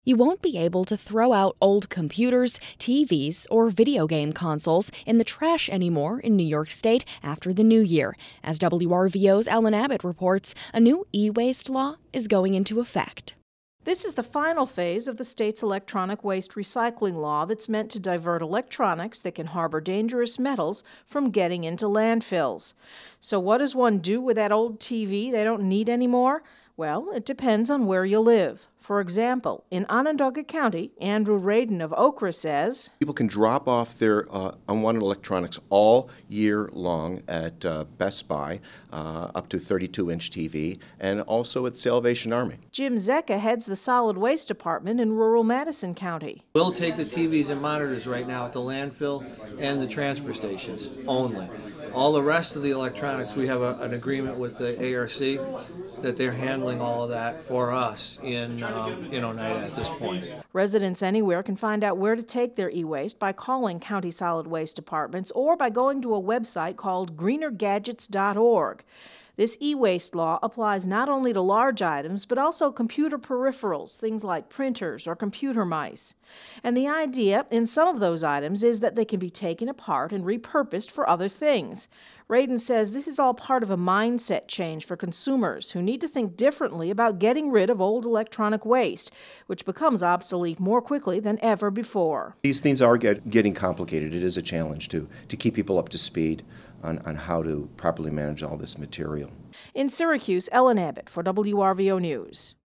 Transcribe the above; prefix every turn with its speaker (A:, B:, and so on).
A: You won't be able to throw out old computers, TVs, or video game consoles in the trash anymore in New York State after the new year. As WRVO's Ellen Abbott reports, a new e-waste law is going into effect.
B: This is the final phase of the state's electronic waste recycling law that's meant to divert electronics that can harbor dangerous metals from getting into landfills. So what does one do with that old TV they don't need anymore? Well, it depends on where you live. For example, in Onondaga County, Andrew Radin of Okra says,
C: people can drop off their unwanted electronics all year long at Best Buy, up to 32-inch TV, and also at Salvation Army.
B: Jim Zecca heads the solid waste department in rural Madison County.
D: We'll take the TVs and monitors right now at the landfill and the transfer stations only. All the rest of the electronics, we have an agreement with the ARC that they're handling all of that for us in Oneida at this point.
B: Residents anywhere can find out where to take their e-waste by calling county solid waste departments or by going to a website called greenergadgets.org. This e-waste law applies not only to large items, but also computer peripherals, things like printers or computer mice. And the idea in some of those items is that they can be taken apart and repurposed for other things. Radin says this is all part of a mindset change for consumers who need to think differently about getting rid of old electronic waste, which becomes obsolete more quickly than ever before.
C: These things are getting complicated. It is a challenge to keep people up to speed on how to properly manage all this material.
B: In Syracuse, Ellen Abbott for WRVO News.